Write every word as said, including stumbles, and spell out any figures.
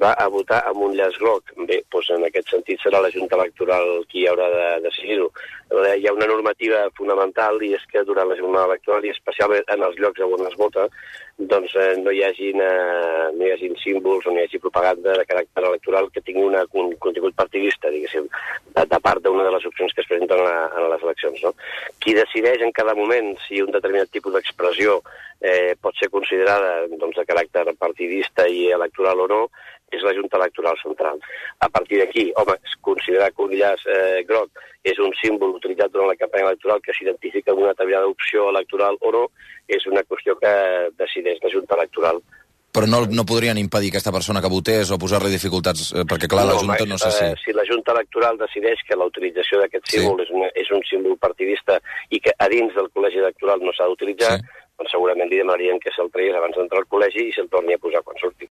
va a votar amb un llaç groc. Bé, doncs en aquest sentit serà la Junta Electoral qui haurà de decidir-ho. Hi ha una normativa fonamental i és que durant la jornada electoral, i especialment en els llocs on es vota, doncs eh, no, hi hagin, eh, no hi hagin símbols o no hi hagi propaganda de caràcter electoral que tingui una, un contingut partidista, diguéssim, de, de part d'una de les opcions que es presenten a, a les eleccions. No? Qui decideix en cada moment si un determinat tipus d'expressió eh, pot ser considerada doncs, de caràcter partidista i electoral o no, és la Junta Electoral Central. A partir d'aquí, home, considerar que un llaç eh, groc és un símbol utilitzat durant la campanya electoral que s'identifica amb una determinada opció electoral o no, és una qüestió que decideix la Junta Electoral. Però no, no podrien impedir aquesta persona que votés o posar-li dificultats, perquè clar, no, la Junta no sé si... Eh, si la Junta Electoral decideix que la utilització d'aquest símbol sí. és, una, és un símbol partidista i que a dins del col·legi electoral no s'ha d'utilitzar, sí. doncs segurament li demanarien que se'l tragués abans d'entrar al col·legi i se'l torni a posar quan surti.